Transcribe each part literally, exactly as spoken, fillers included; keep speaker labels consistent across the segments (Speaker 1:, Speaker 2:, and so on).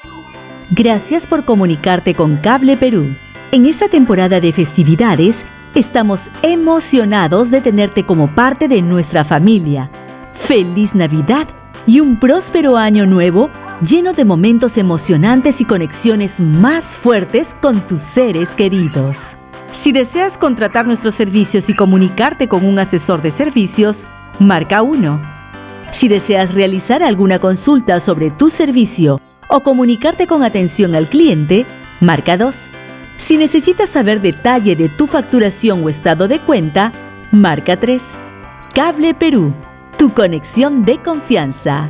Speaker 1: Gracias por comunicarte con Cable Perú. En esta temporada de festividades, estamos emocionados de tenerte como parte de nuestra familia. ¡Feliz Navidad y un próspero año nuevo lleno de momentos emocionantes y conexiones más fuertes con tus seres queridos! Si deseas contratar nuestros servicios y comunicarte con un asesor de servicios, marca uno. Si deseas realizar alguna consulta sobre tu servicio o comunicarte con atención al cliente, marca dos. Si necesitas saber detalle de tu facturación o estado de cuenta, marca tres. Cable Perú, tu conexión de confianza.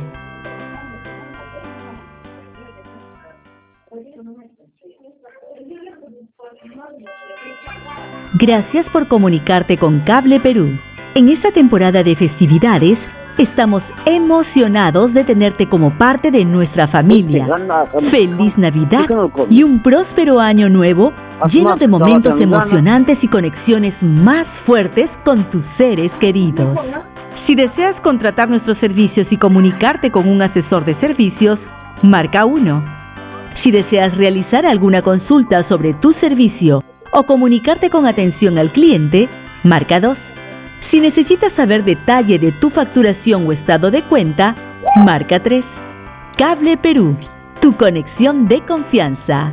Speaker 1: Gracias por comunicarte con Cable Perú. En esta temporada de festividades, estamos emocionados de tenerte como parte de nuestra familia. ¡Feliz Navidad y un próspero año nuevo lleno de momentos emocionantes y conexiones más fuertes con tus seres queridos! Si deseas contratar nuestros servicios y comunicarte con un asesor de servicios, marca uno. Si deseas realizar alguna consulta sobre tu servicio o comunicarte con atención al cliente, marca dos. Si necesitas saber detalle de tu facturación o estado de cuenta, marca tres. Cable Perú, tu conexión de confianza.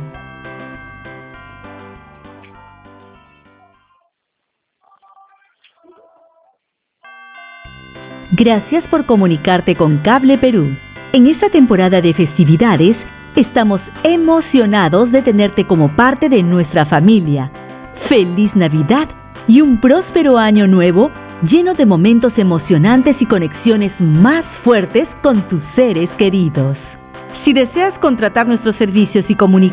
Speaker 1: Gracias por comunicarte con Cable Perú. En esta temporada de festividades, estamos emocionados de tenerte como parte de nuestra familia. ¡Feliz Navidad y un próspero año nuevo lleno de momentos emocionantes y conexiones más fuertes con tus seres queridos! Si deseas contratar nuestros servicios y comunicarte